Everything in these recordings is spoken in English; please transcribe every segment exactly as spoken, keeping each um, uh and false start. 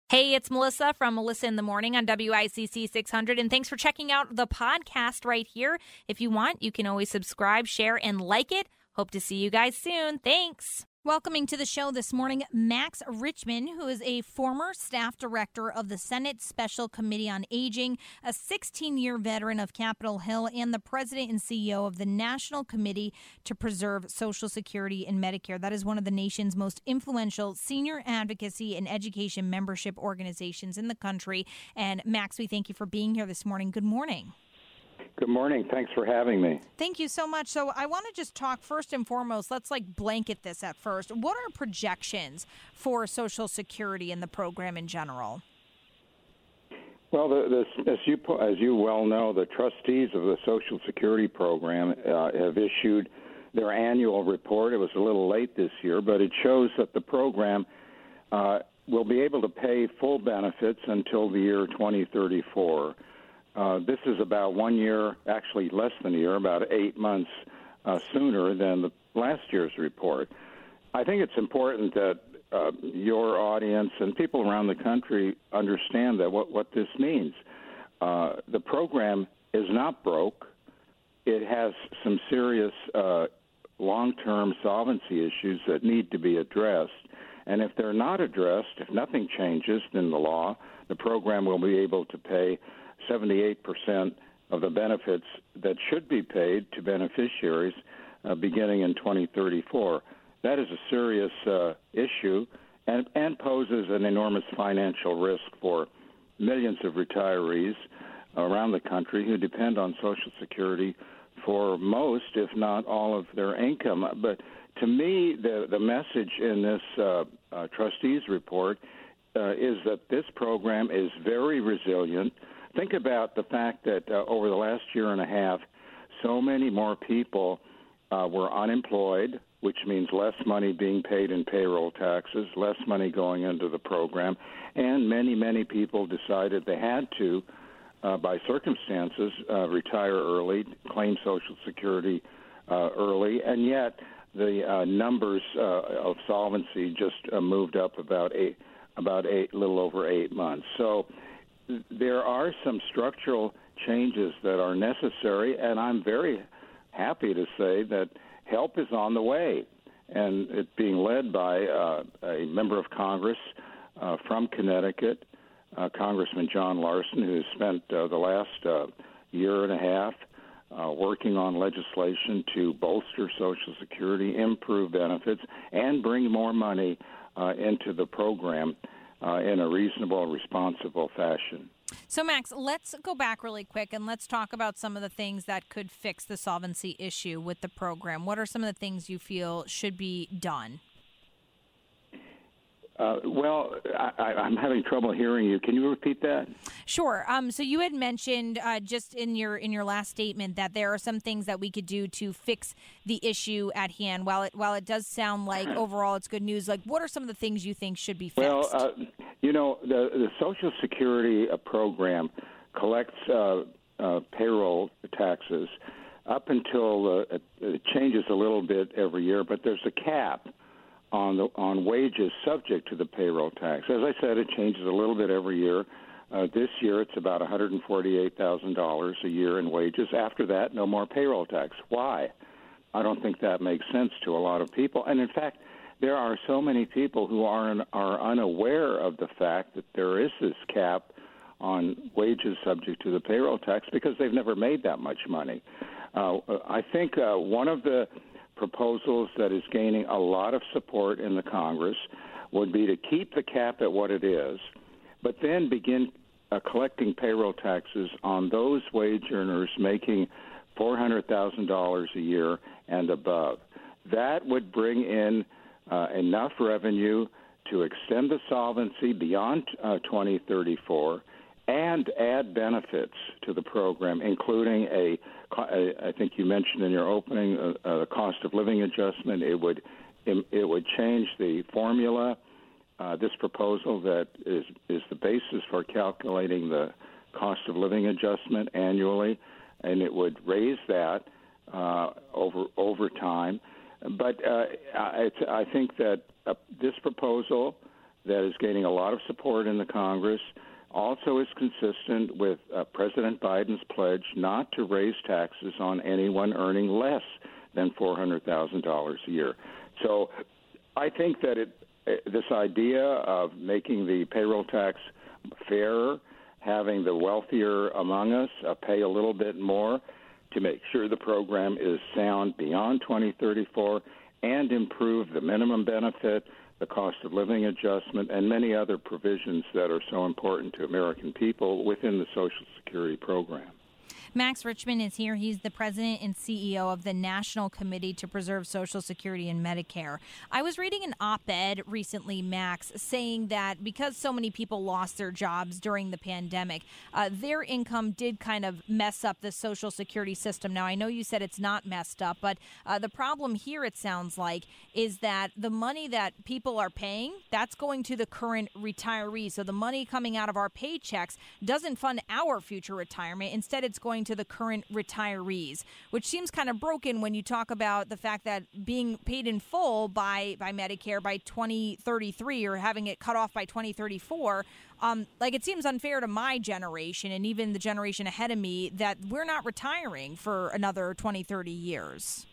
Hey, it's Melissa from Melissa in the Morning on W I C C six hundred, and thanks for checking out the podcast right here. If you want, you can always subscribe, share, and like it. Hope to see you guys soon. Thanks. Welcoming to the show this morning, Max Richman, who is a former staff director of the Senate Special Committee on Aging, a sixteen-year veteran of Capitol Hill, and the president and C E O of the National Committee to Preserve Social Security and Medicare. That is one of the nation's most influential senior advocacy and education membership organizations in the country. And Max, we thank you for being here this morning. Good morning. Good morning. Thanks for having me. Thank you so much. So I want to just talk first and foremost, let's like blanket this at first. What are projections for Social Security and the program in general? Well, the, the, as you as you well know, the trustees of the Social Security program uh, have issued their annual report. It was a little late this year, but it shows that the program uh, will be able to pay full benefits until the year twenty thirty-four. Uh, this is about one year, actually less than a year, about eight months uh, sooner than the last year's report. I think it's important that uh, your audience and people around the country understand that what, what this means. Uh, the program is not broke. It has some serious uh, long-term solvency issues that need to be addressed. And if they're not addressed, if nothing changes in the law, the program will be able to pay seventy-eight percent of the benefits that should be paid to beneficiaries uh, beginning in twenty thirty-four. That is a serious uh, issue and, and poses an enormous financial risk for millions of retirees around the country who depend on Social Security for most, if not all, of their income. But to me, the, the message in this uh, uh, trustees report uh, is that this program is very resilient. Think about the fact that uh, over the last year and a half, so many more people uh, were unemployed, which means less money being paid in payroll taxes, less money going into the program, and many, many people decided they had to, uh, by circumstances, uh, retire early, claim Social Security uh, early, and yet the uh, numbers uh, of solvency just uh, moved up about eight, about eight, little over eight months. So there are some structural changes that are necessary, and I'm very happy to say that help is on the way, and it's being led by uh, a member of Congress uh, from Connecticut, uh, Congressman John Larson, who has spent uh, the last uh, year and a half uh, working on legislation to bolster Social Security, improve benefits, and bring more money uh, into the program Uh, in a reasonable, responsible fashion. So, Max, let's go back really quick and let's talk about some of the things that could fix the solvency issue with the program. What are some of the things you feel should be done? Uh, well, I, I'm having trouble hearing you. Can you repeat that? Sure. Um, so you had mentioned uh, just in your in your last statement that there are some things that we could do to fix the issue at hand. While it while it does sound like overall it's good news, like what are some of the things you think should be fixed? Well, uh, you know, the, the Social Security uh, program collects uh, uh, payroll taxes up until uh, it, it changes a little bit every year, but there's a cap on the on wages subject to the payroll tax. As I said, it changes a little bit every year. Uh, this year, it's about one hundred forty-eight thousand dollars a year in wages. After that, no more payroll tax. Why? I don't think that makes sense to a lot of people. And in fact, there are so many people who are are unaware of the fact that there is this cap on wages subject to the payroll tax because they've never made that much money. Uh, I think uh, one of the proposals that is gaining a lot of support in the Congress would be to keep the cap at what it is, but then begin uh, collecting payroll taxes on those wage earners making four hundred thousand dollars a year and above. That would bring in uh, enough revenue to extend the solvency beyond uh, twenty thirty-four and add benefits to the program, including a, I think you mentioned in your opening, a, a cost of living adjustment. It would, it would change the formula. Uh, this proposal that is is the basis for calculating the cost of living adjustment annually, and it would raise that uh, over over time. But uh, it's, I think that uh, this proposal that is gaining a lot of support in the Congress. Also is consistent with uh, President Biden's pledge not to raise taxes on anyone earning less than four hundred thousand dollars a year. So I think that it, this idea of making the payroll tax fairer, having the wealthier among us uh, pay a little bit more to make sure the program is sound beyond twenty thirty-four and improve the minimum benefit, the cost of living adjustment, and many other provisions that are so important to American people within the Social Security program. Max Richman is here. He's the president and C E O of the National Committee to Preserve Social Security and Medicare. I was reading an op-ed recently, Max, saying that because so many people lost their jobs during the pandemic, uh, their income did kind of mess up the Social Security system. Now, I know you said it's not messed up, but uh, the problem here, it sounds like, is that the money that people are paying, that's going to the current retirees. So the money coming out of our paychecks doesn't fund our future retirement. Instead, it's going to the current retirees, which seems kind of broken when you talk about the fact that being paid in full by, by Medicare by twenty thirty-three or having it cut off by twenty thirty-four. Um, like, it seems unfair to my generation and even the generation ahead of me that we're not retiring for another twenty, thirty years.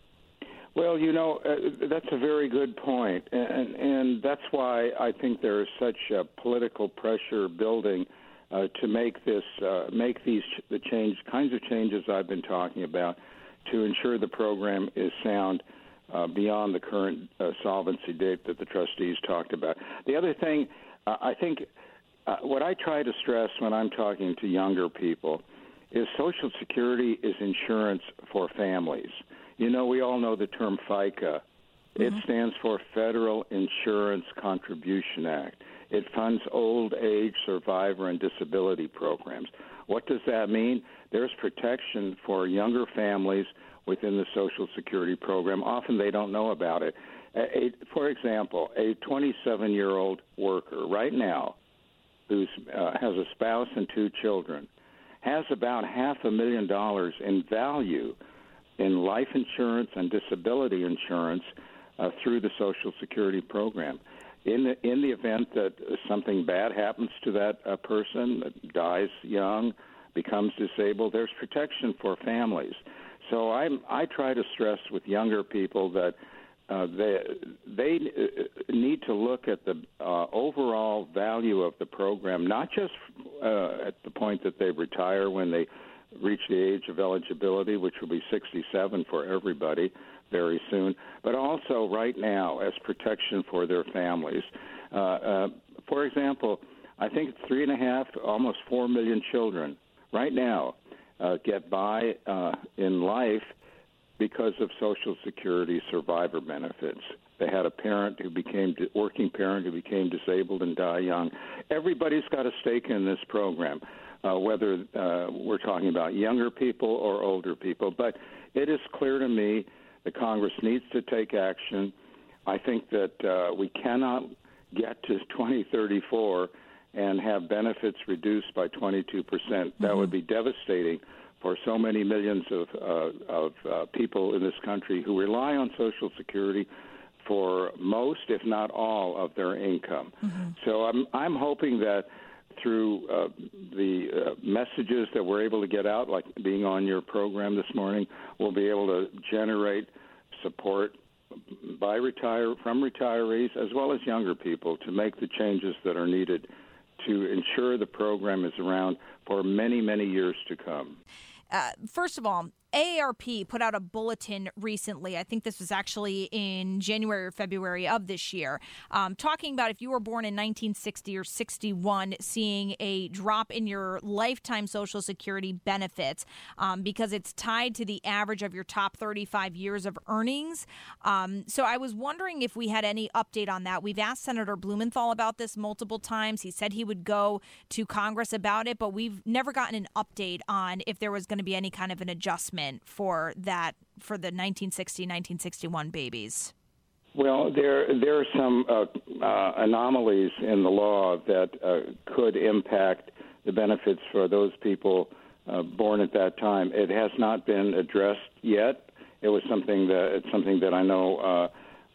Well, you know, uh, that's a very good point, and, and that's why I think there is such a political pressure building Uh, to make this, uh, make these ch- the change kinds of changes I've been talking about to ensure the program is sound uh, beyond the current uh, solvency date that the trustees talked about. The other thing, uh, I think, uh, what I try to stress when I'm talking to younger people is Social Security is insurance for families. You know, we all know the term FICA. Mm-hmm. It stands for Federal Insurance Contribution Act. It funds old age, survivor, and disability programs. What does that mean? There's protection for younger families within the Social Security program. Often they don't know about it. A, a, for example, a twenty-seven-year-old worker right now who uh, has a spouse and two children has about half a million dollars in value in life insurance and disability insurance uh, through the Social Security program. In the, in the event that something bad happens to that uh, person, that dies young, becomes disabled, there's protection for families. So I'm, I try to stress with younger people that uh, they, they need to look at the uh, overall value of the program, not just uh, at the point that they retire when they reach the age of eligibility, which will be sixty-seven for everybody very soon, but also right now as protection for their families. Uh, uh, for example, I think three and a half, almost four million children right now uh, get by uh, in life because of Social Security survivor benefits. They had a parent who became, working parent who became disabled and died young. Everybody's got a stake in this program, uh, whether uh, we're talking about younger people or older people. But it is clear to me the Congress needs to take action. I think that uh, we cannot get to twenty thirty-four and have benefits reduced by twenty-two percent. Mm-hmm. That would be devastating for so many millions of, uh, of uh, people in this country who rely on Social Security for most, if not all, of their income. Mm-hmm. So I'm, I'm hoping that through uh, the uh, messages that we're able to get out, like being on your program this morning, we'll be able to generate support by retire from retirees as well as younger people to make the changes that are needed to ensure the program is around for many, many years to come. Uh, first of all, A A R P put out a bulletin recently. I think this was actually in January or February of this year, um, talking about if you were born in nineteen sixty or sixty-one, seeing a drop in your lifetime Social Security benefits um, because it's tied to the average of your top thirty-five years of earnings. Um, so I was wondering if we had any update on that. We've asked Senator Blumenthal about this multiple times. He said he would go to Congress about it, but we've never gotten an update on if there was going to be any kind of an adjustment for that, for the nineteen sixty, nineteen sixty-one babies? Well, there there are some uh, uh, anomalies in the law that uh, could impact the benefits for those people uh, born at that time. It has not been addressed yet. It was something that it's something that I know uh,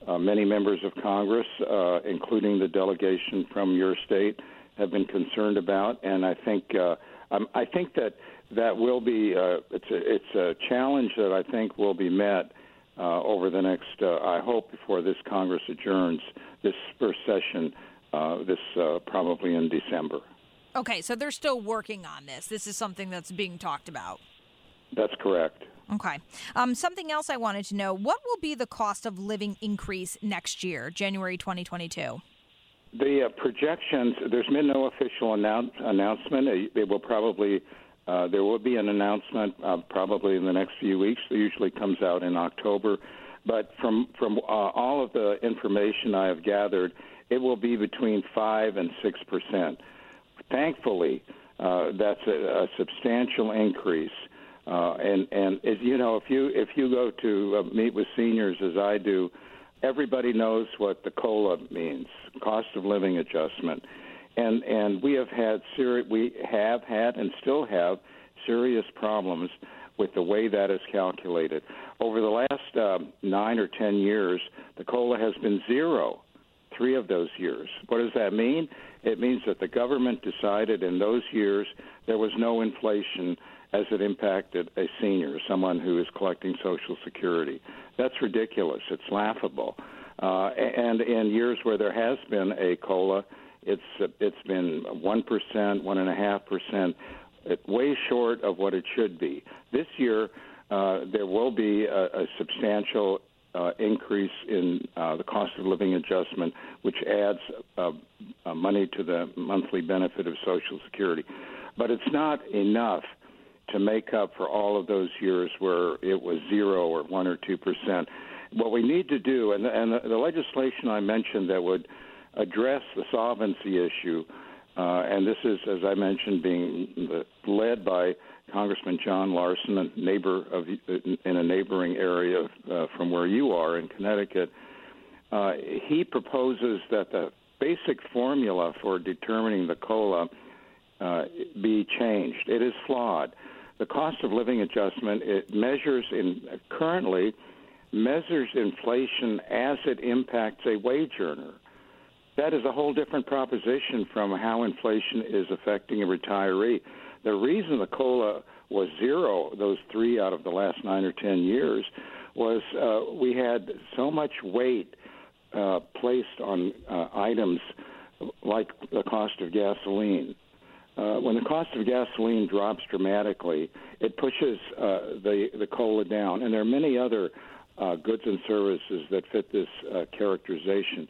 uh, many members of Congress, uh, including the delegation from your state, have been concerned about. And I think uh, um, I think that that will be uh, it's a, it's a challenge that I think will be met uh, over the next. Uh, I hope before this Congress adjourns this first session, uh, this uh, probably in December. Okay, so they're still working on this. This is something that's being talked about. That's correct. Okay. Um, something else I wanted to know, what will be the cost of living increase next year, January twenty twenty-two? The uh, projections, there's been no official announce, announcement. It, it will probably, uh, there will be an announcement uh, probably in the next few weeks. It usually comes out in October. But from, from uh, all of the information I have gathered, it will be between five and six percent. Thankfully, uh, that's a, a substantial increase. Uh, and, and as you know, if you if you go to uh, meet with seniors as I do, everybody knows what the COLA means, cost of living adjustment, and and we have had seri- we have had and still have serious problems with the way that is calculated. Over the last uh, nine or ten years, the COLA has been zero. Three of those years. What does that mean? It means that the government decided in those years there was no inflation as it impacted a senior, someone who is collecting Social Security. That's ridiculous. It's laughable. Uh, and in years where there has been a COLA, it's it's been one percent, one point five percent, way short of what it should be. This year, uh, there will be a, a substantial Uh, increase in uh, the cost of living adjustment, which adds uh, uh, money to the monthly benefit of Social Security. But it's not enough to make up for all of those years where it was zero or one or two percent. What we need to do, and, and the, the legislation I mentioned that would address the solvency issue, uh, and this is, as I mentioned, being led by Congressman John Larson, a neighbor of in a neighboring area uh, from where you are in Connecticut. Uh, he proposes that the basic formula for determining the COLA uh, be changed. It is flawed. The cost of living adjustment, it measures in currently measures inflation as it impacts a wage earner. That is a whole different proposition from how inflation is affecting a retiree. The reason the COLA was zero those three out of the last nine or ten years was uh, we had so much weight uh, placed on uh, items like the cost of gasoline. Uh, when the cost of gasoline drops dramatically, it pushes uh, the, the COLA down. And there are many other uh, goods and services that fit this uh, characterization.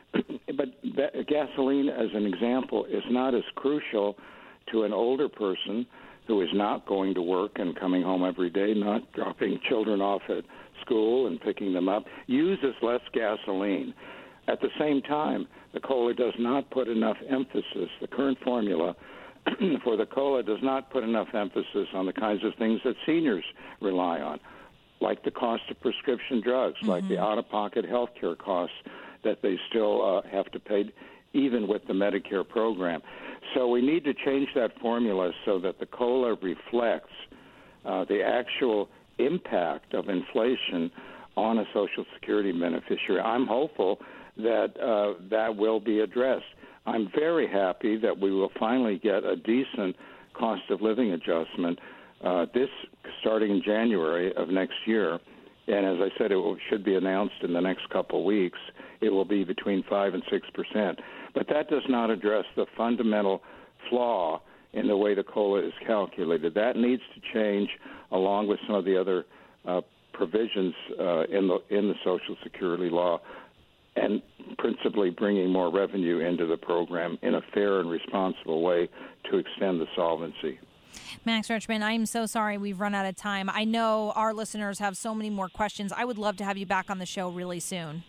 But that, gasoline, as an example, is not as crucial to an older person who is not going to work and coming home every day, not dropping children off at school and picking them up, uses less gasoline. At the same time, the COLA does not put enough emphasis, the current formula for the COLA does not put enough emphasis on the kinds of things that seniors rely on, like the cost of prescription drugs, mm-hmm. like the out-of-pocket health care costs that they still uh, have to pay, even with the Medicare program. So we need to change that formula so that the COLA reflects uh, the actual impact of inflation on a Social Security beneficiary. I'm hopeful that uh, that will be addressed. I'm very happy that we will finally get a decent cost of living adjustment uh, this starting in January of next year. And as I said, it will, should be announced in the next couple of weeks. It will be between five and six percent. But that does not address the fundamental flaw in the way the COLA is calculated. That needs to change, along with some of the other uh, provisions uh, in the in the Social Security law, and principally bringing more revenue into the program in a fair and responsible way to extend the solvency. Max Richman, I am so sorry we've run out of time. I know our listeners have so many more questions. I would love to have you back on the show really soon.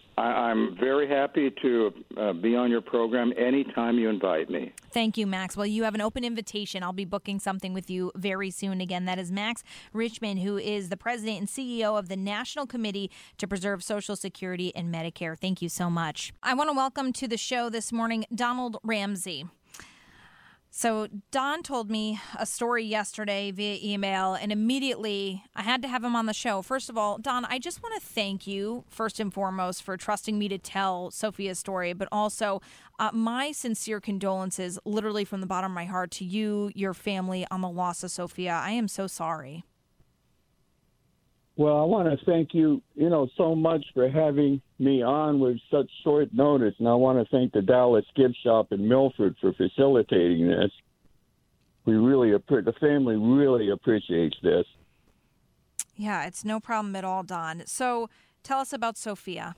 I'm very happy to uh, be on your program anytime you invite me. Thank you, Max. Well, you have an open invitation. I'll be booking something with you very soon. Again, that is Max Richman, who is the president and C E O of the National Committee to Preserve Social Security and Medicare. Thank you so much. I want to welcome to the show this morning Donald Ramsey. So Don told me a story yesterday via email, and immediately I had to have him on the show. First of all, Don, I just want to thank you, first and foremost, for trusting me to tell Sophia's story, but also uh, my sincere condolences, literally from the bottom of my heart, to you, your family, on the loss of Sophia. I am so sorry. Well, I want to thank you, you know, so much for having me on with such short notice, and I want to thank the Dallas Gift Shop in Milford for facilitating this. We really, the family really appreciates this. Yeah, it's no problem at all, Don. So tell us about Sophia.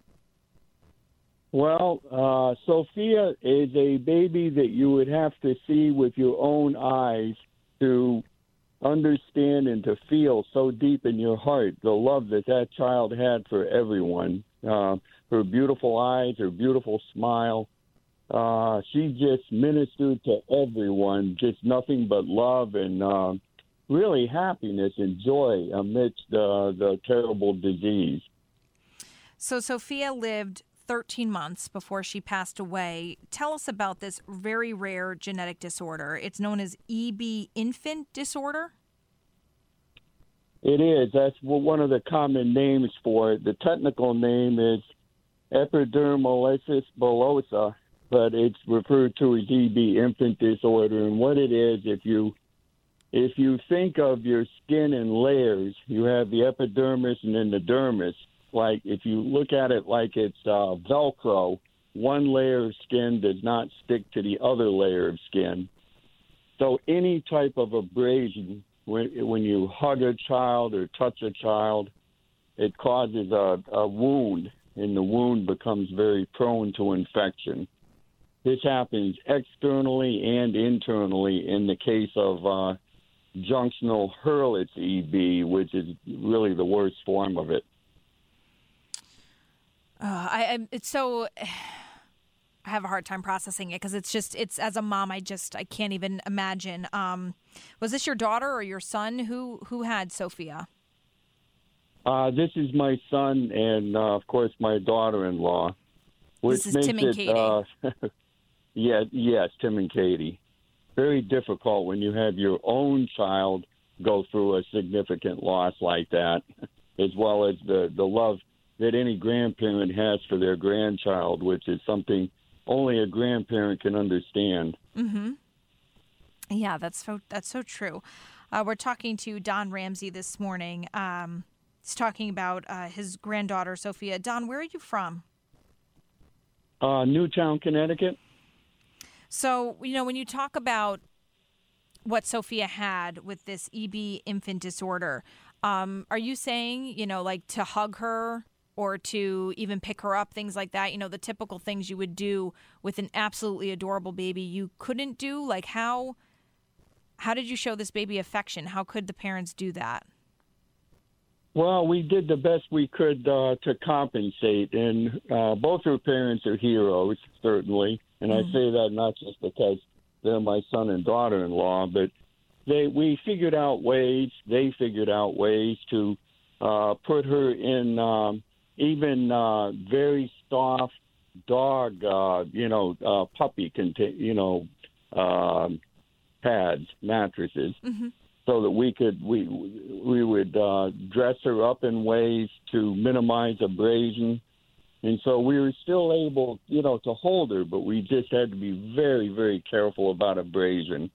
Well, uh, Sophia is a baby that you would have to see with your own eyes to understand and to feel so deep in your heart the love that that child had for everyone. Uh, her beautiful eyes, her beautiful smile. Uh, she just ministered to everyone, just nothing but love and uh, really happiness and joy amidst uh, the terrible disease. So Sophia lived thirteen months before she passed away. Tell us about this very rare genetic disorder. It's known as E B infant disorder. It is. That's one of the common names for it. The technical name is epidermolysis bullosa, but it's referred to as E B infant disorder. And what it is, if you if you think of your skin in layers, you have the epidermis and then the dermis. Like if you look at it like it's uh, Velcro, one layer of skin does not stick to the other layer of skin. So any type of abrasion, when, when you hug a child or touch a child, it causes a, a wound, and the wound becomes very prone to infection. This happens externally and internally in the case of uh, junctional Hurlitz E B, which is really the worst form of it. Uh, I, I it's so I have a hard time processing it because it's just it's as a mom I just I can't even imagine. Um, was this your daughter or your son who who had Sophia? Uh, this is my son and uh, of course my daughter-in-law. Which This is makes Tim and it, Katie. Uh, yeah, yes, Tim and Katie. Very difficult when you have your own child go through a significant loss like that, as well as the the love that any grandparent has for their grandchild, which is something only a grandparent can understand. Mm-hmm. Yeah, that's so that's so true. Uh, we're talking to Don Ramsey this morning. Um, he's talking about uh, his granddaughter, Sophia. Don, where are you from? Uh, Newtown, Connecticut. So, you know, when you talk about what Sophia had with this E B infant disorder, um, are you saying, you know, like to hug her or to even pick her up, things like that, you know, the typical things you would do with an absolutely adorable baby you couldn't do? Like how how did you show this baby affection? How could the parents do that? Well, we did the best we could uh, to compensate, and uh, both her parents are heroes, certainly. And mm-hmm. I say that not just because they're my son and daughter-in-law, but they we figured out ways, they figured out ways to uh, put her in um, even uh, very soft dog, uh, you know, uh, puppy, contain, you know, uh, pads, mattresses. Mm-hmm. So that we could we we would uh, dress her up in ways to minimize abrasion, and so we were still able, you know, to hold her, but we just had to be very, very careful about abrasion.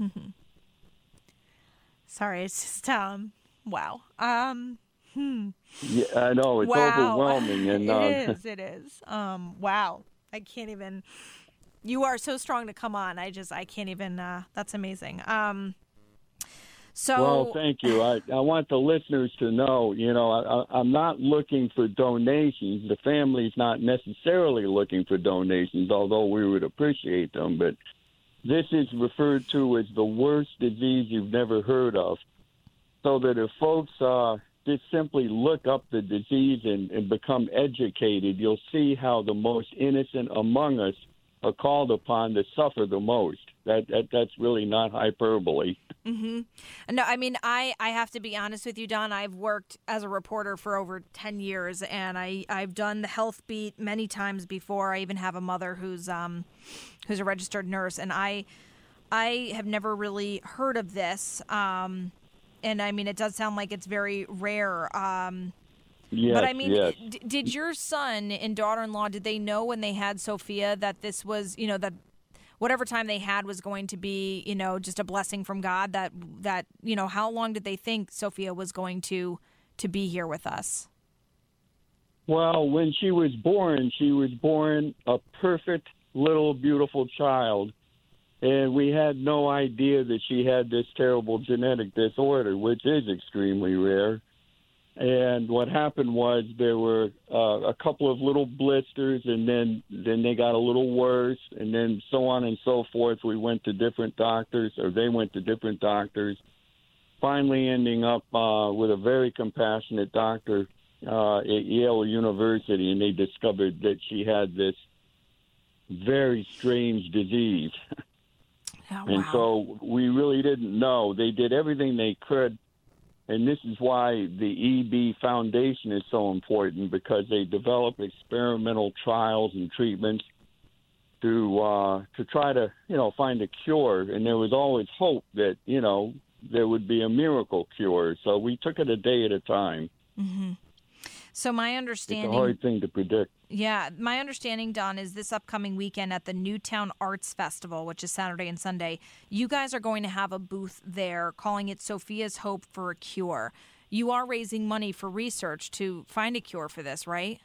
Sorry, it's just um, wow. Um, hmm. Yeah, I know it's wow. overwhelming, and uh, it is, it is. Um, wow, I can't even. You are so strong to come on. I just I can't even. Uh, that's amazing. Um. So, well, thank you. I, I want the listeners to know, you know, I, I'm not looking for donations. The family's not necessarily looking for donations, although we would appreciate them. But this is referred to as the worst disease you've never heard of. So that if folks uh, just simply look up the disease and, and become educated, you'll see how the most innocent among us are called upon to suffer the most. That, that that's really not hyperbole. Mm-hmm. No, I mean, I, I have to be honest with you, Don. I've worked as a reporter for over ten years, and I, I've done the health beat many times before. I even have a mother who's um who's a registered nurse, and I I have never really heard of this. Um, and, I mean, it does sound like it's very rare. Um, yes, but, I mean, yes. d- did your son and daughter-in-law, did they know when they had Sophia that this was, you know, that whatever time they had was going to be, you know, just a blessing from God, that, that you know, how long did they think Sophia was going to to be here with us? Well, when she was born, she was born a perfect little beautiful child. And we had no idea that she had this terrible genetic disorder, which is extremely rare. And what happened was there were uh, a couple of little blisters, and then, then they got a little worse, and then so on and so forth. We went to different doctors, or they went to different doctors, finally ending up uh, with a very compassionate doctor uh, at Yale University, and they discovered that she had this very strange disease. Oh, and wow. so we really didn't know. They did everything they could. And this is why the E B Foundation is so important, because they develop experimental trials and treatments to uh, to try to, you know, find a cure. And there was always hope that, you know, there would be a miracle cure. So we took it a day at a time. Mm-hmm. So my understanding... It's a hard thing to predict. Yeah, my understanding, Don, is this upcoming weekend at the Newtown Arts Festival, which is Saturday and Sunday, you guys are going to have a booth there calling it Sophia's Hope for a Cure. You are raising money for research to find a cure for this, right?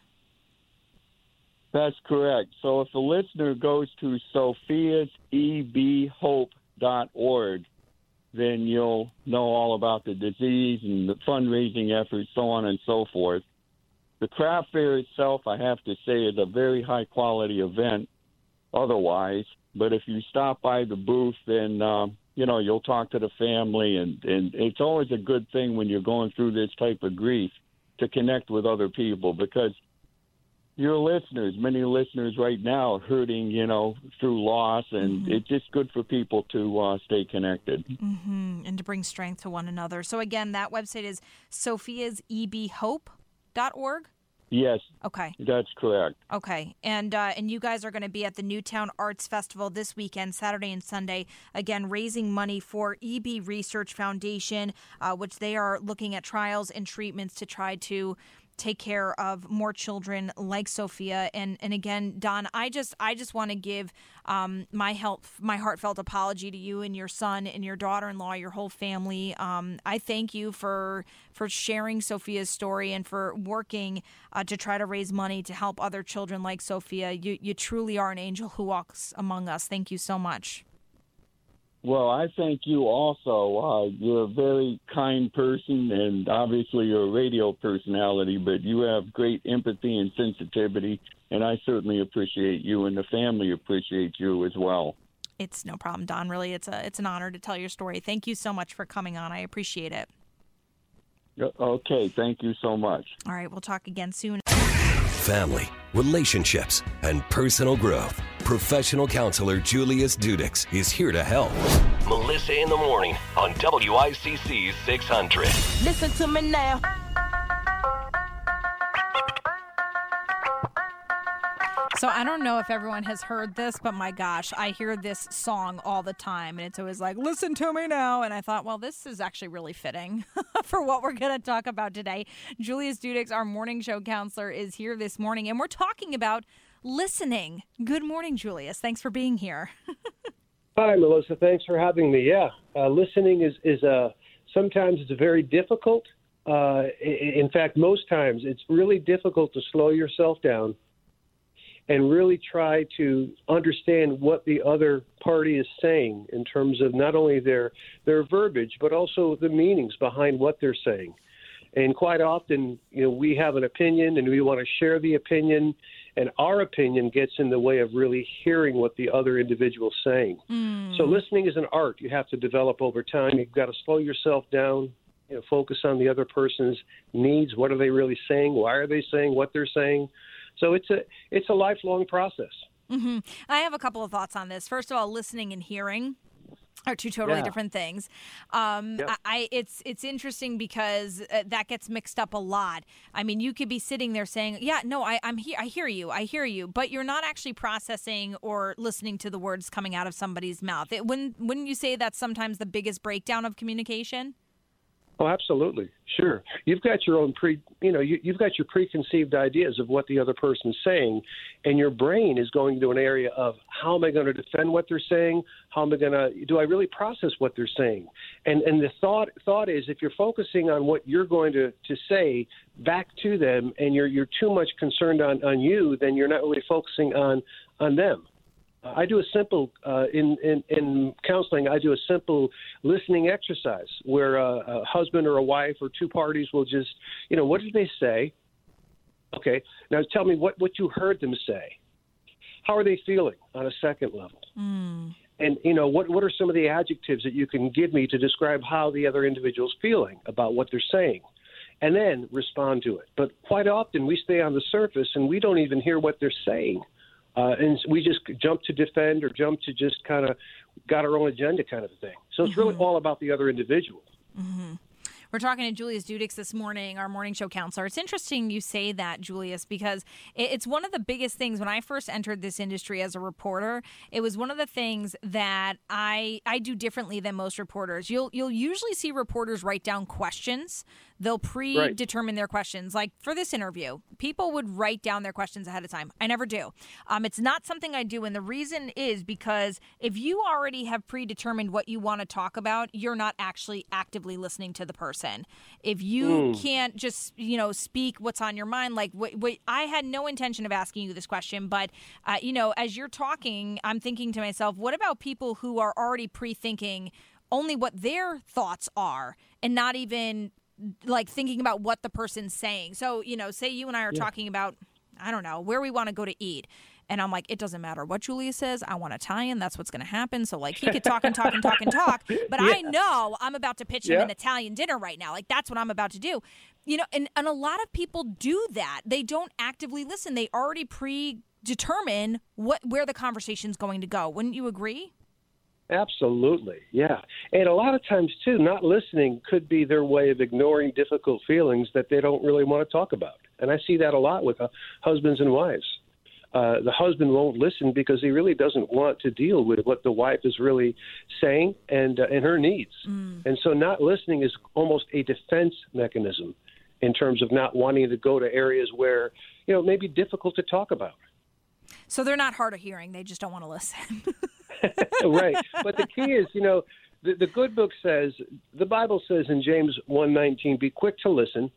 That's correct. So if the listener goes to sophias e b hope dot org, then you'll know all about the disease and the fundraising efforts, so on and so forth. The craft fair itself, I have to say, is a very high-quality event otherwise. But if you stop by the booth, then, um, you know, you'll talk to the family. And, and it's always a good thing when you're going through this type of grief to connect with other people, because your listeners, many listeners right now are hurting, you know, through loss. And mm-hmm. it's just good for people to uh, stay connected. Mm-hmm. And to bring strength to one another. So, again, that website is sophias e b hope dot org. Yes. Okay. That's correct. Okay. And uh, and you guys are going to be at the Newtown Arts Festival this weekend, Saturday and Sunday, again, raising money for E B Research Foundation, uh, which they are looking at trials and treatments to try to take care of more children like Sophia. And and again, Don, I just I just want to give um, my help, my heartfelt apology to you and your son and your daughter-in-law, your whole family. Um, I thank you for for sharing Sophia's story and for working uh, to try to raise money to help other children like Sophia. You you truly are an angel who walks among us. Thank you so much. Well, I thank you also. Uh, you're a very kind person, and obviously you're a radio personality, but you have great empathy and sensitivity, and I certainly appreciate you, and the family appreciate you as well. It's no problem, Don. Really, it's a it's an honor to tell your story. Thank you so much for coming on. I appreciate it. Okay, thank you so much. All right, we'll talk again soon. Family, relationships, and personal growth. Professional counselor Julius Dudix is here to help. Melissa in the Morning on W I C C six hundred. Listen to me now. So I don't know if everyone has heard this, but my gosh, I hear this song all the time, and it's always like, listen to me now. And I thought, well, this is actually really fitting for what we're going to talk about today. Julius Dudix, our morning show counselor, is here this morning, and we're talking about listening. Good morning, Julius. Thanks for being here. Hi, Melissa. Thanks for having me. Yeah, uh, listening is, is uh, sometimes it's very difficult. Uh, in fact, most times it's really difficult to slow yourself down and really try to understand what the other party is saying in terms of not only their their verbiage, but also the meanings behind what they're saying. And quite often, you know, we have an opinion and we want to share the opinion, and our opinion gets in the way of really hearing what the other individual is saying. Mm. So listening is an art you have to develop over time. You've got to slow yourself down, you know, focus on the other person's needs. What are they really saying? Why are they saying what they're saying? So it's a it's a lifelong process. Mm-hmm. I have a couple of thoughts on this. First of all, listening and hearing. Are two totally Yeah. different things. Um, Yep. I, I it's it's interesting because uh, that gets mixed up a lot. I mean, you could be sitting there saying, "Yeah, no, I, I'm here. I hear you. I hear you," but you're not actually processing or listening to the words coming out of somebody's mouth. It, wouldn't wouldn't you say that's sometimes the biggest breakdown of communication? Oh, absolutely. Sure. You've got your own pre, you know, you, you've got your preconceived ideas of what the other person's saying, and your brain is going to an area of how am I going to defend what they're saying? How am I going to, do I really process what they're saying? And and the thought thought is if you're focusing on what you're going to, to say back to them and you're you're too much concerned on, on you, then you're not really focusing on, on them. I do a simple, uh, in, in, in counseling, I do a simple listening exercise where a, a husband or a wife or two parties will just, you know, what did they say? Okay, now tell me what, what you heard them say. How are they feeling on a second level? Mm. And, you know, what, what are some of the adjectives that you can give me to describe how the other individual's feeling about what they're saying? And then respond to it. But quite often we stay on the surface and we don't even hear what they're saying. Uh, and we just jump to defend or jump to just kind of got our own agenda kind of a thing. So it's really all about the other individual. Mm-hmm. We're talking to Julius Dudix this morning, our morning show counselor. It's interesting you say that, Julius, because it's one of the biggest things. When I first entered this industry as a reporter, it was one of the things that I I do differently than most reporters. You'll you'll usually see reporters write down questions. They'll predetermine their questions. Like for this interview, people would write down their questions ahead of time. I never do. Um, it's not something I do. And the reason is because if you already have predetermined what you want to talk about, you're not actually actively listening to the person. If you mm. can't just, you know, speak what's on your mind, like what, what, I had no intention of asking you this question, but, uh, you know, as you're talking, I'm thinking to myself, what about people who are already pre-thinking only what their thoughts are and not even like thinking about what the person's saying? So, you know, say you and I are yeah. talking about, I don't know, where we want to go to eat. And I'm like, it doesn't matter what Julius says. I want Italian. That's what's going to happen. So, like, he could talk and talk and talk and talk. But yeah. I know I'm about to pitch him yeah. an Italian dinner right now. Like, that's what I'm about to do. You know, and, and a lot of people do that. They don't actively listen. They already predetermine what where the conversation's going to go. Wouldn't you agree? Absolutely, yeah. And a lot of times, too, not listening could be their way of ignoring difficult feelings that they don't really want to talk about. And I see that a lot with uh, husbands and wives. Uh, the husband won't listen because he really doesn't want to deal with what the wife is really saying and uh, and her needs. Mm. And so not listening is almost a defense mechanism in terms of not wanting to go to areas where, you know, it may be difficult to talk about. So they're not hard of hearing. They just don't want to listen. Right. But the key is, you know, the, the good book says, the Bible says in James one nineteen, be quick to listen,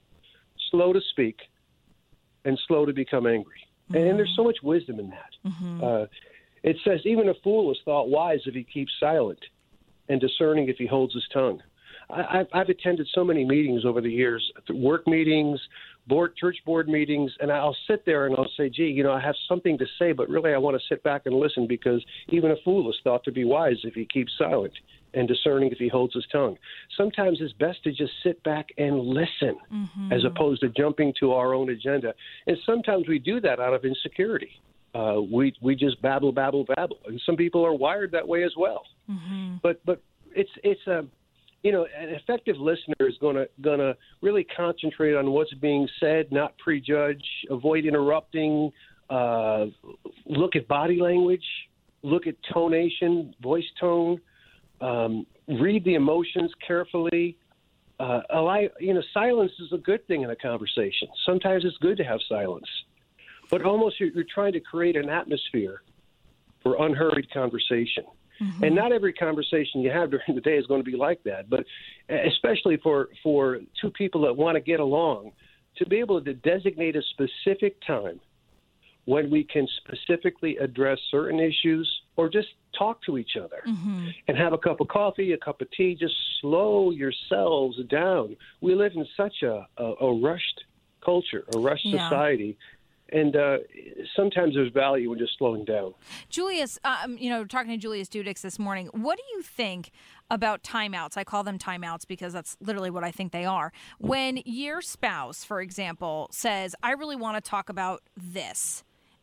slow to speak, and slow to become angry. Mm-hmm. And there's so much wisdom in that. Mm-hmm. Uh, it says, even a fool is thought wise if he keeps silent, and discerning if he holds his tongue. I, I've, I've attended so many meetings over the years, work meetings, board, church board meetings, and I'll sit there and I'll say, gee, you know, I have something to say, but really I want to sit back and listen because even a fool is thought to be wise if he keeps silent, and discerning if he holds his tongue. Sometimes it's best to just sit back and listen mm-hmm. as opposed to jumping to our own agenda. And sometimes we do that out of insecurity. Uh, we we just babble, babble, babble. And some people are wired that way as well. Mm-hmm. But but it's it's a you know an effective listener is going to going to really concentrate on what's being said, not prejudge, avoid interrupting, uh, look at body language, look at tonation, voice tone. Um, read the emotions carefully. Uh, allow, you know, silence is a good thing in a conversation. Sometimes it's good to have silence, but almost you're, you're trying to create an atmosphere for unhurried conversation. Mm-hmm. And not every conversation you have during the day is going to be like that, but especially for, for two people that want to get along, to be able to designate a specific time when we can specifically address certain issues or just talk to each other mm-hmm. and have a cup of coffee, a cup of tea, just slow yourselves down. We live in such a, a, a rushed culture, a rushed yeah. society. And uh, sometimes there's value in just slowing down. Julius, um, you know, talking to Julius Dudix this morning, what do you think about timeouts? I call them timeouts because that's literally what I think they are. When your spouse, for example, says, I really want to talk about this,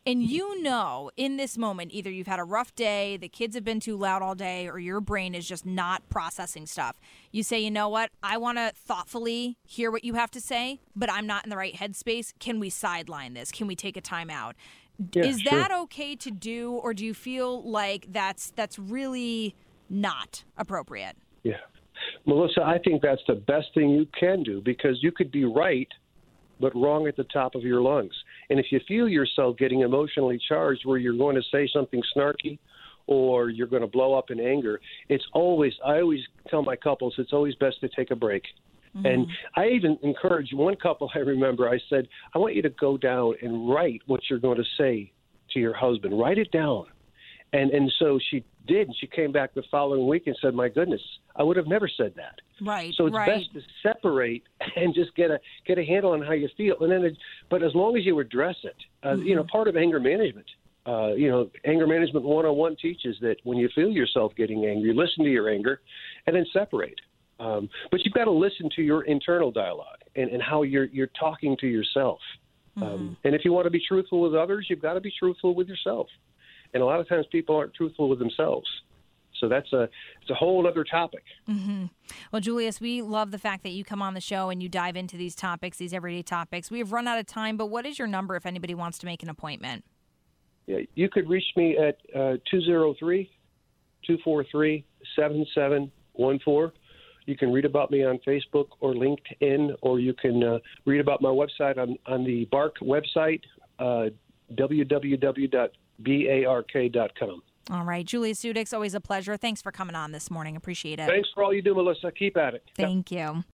And you know, in this moment, either you've had a rough day, the kids have been too loud all day, or your brain is just not processing stuff. You say, you know what, I want to thoughtfully hear what you have to say, but I'm not in the right headspace. Can we sideline this? Can we take a time out? Yeah, is sure. that okay to do, or do you feel like that's that's really not appropriate? Yeah. Melissa, I think that's the best thing you can do, because you could be right but wrong at the top of your lungs. And if you feel yourself getting emotionally charged where you're going to say something snarky or you're going to blow up in anger, it's always, I always tell my couples, it's always best to take a break. Mm-hmm. And I even encourage one couple, I remember, I said, I want you to go down and write what you're going to say to your husband. Write it down. And and so she did, and she came back the following week and said, my goodness, I would have never said that. Right. So it's right. best to separate and just get a get a handle on how you feel. And then, it, but as long as you address it, uh, mm-hmm. you know, part of anger management, uh, you know, anger management one oh one teaches that when you feel yourself getting angry, listen to your anger and then separate. Um, but you've got to listen to your internal dialogue and, and how you're you're talking to yourself. Mm-hmm. Um, and if you want to be truthful with others, you've got to be truthful with yourself. And a lot of times people aren't truthful with themselves. So that's a it's a whole other topic. Mm-hmm. Well, Julius, we love the fact that you come on the show and you dive into these topics, these everyday topics. We have run out of time, but what is your number if anybody wants to make an appointment? Yeah, you could reach me at uh, two oh three, two four three, seven seven one four. You can read about me on Facebook or LinkedIn, or you can uh, read about my website on, on the Bark website, uh, w w w dot bark dot com. All right. Julius Dudix, always a pleasure. Thanks for coming on this morning. Appreciate it. Thanks for all you do, Melissa. Keep at it. Thank you.